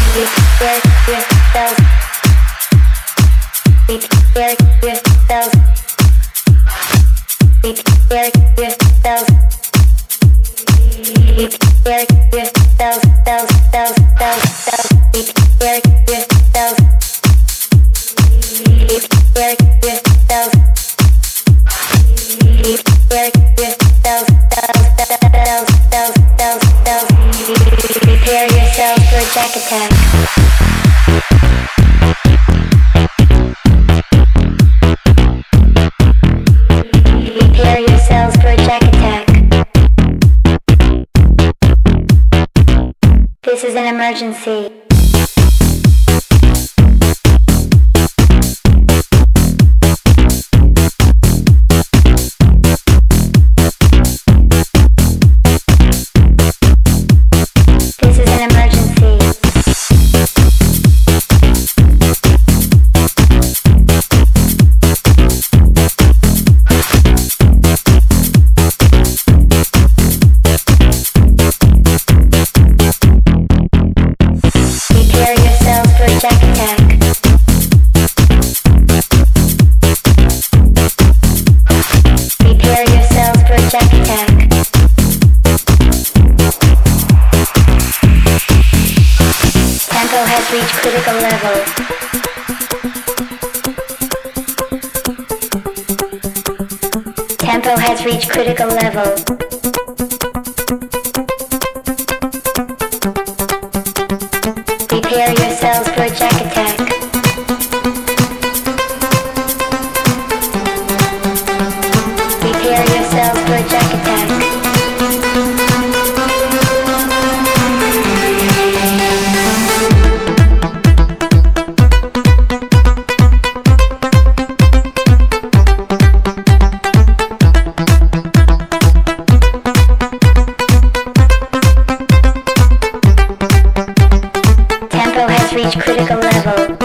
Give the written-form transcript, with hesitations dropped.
This is an emergency. This is an emergency. Prepare yourselves for a jack attack. Prepare yourselves for a jack attack. Tempo has reached critical level. Tempo has reached critical level. Prepare yourselves for a jack attack. Prepare yourselves for a jack attack. Tempo has reached critical level.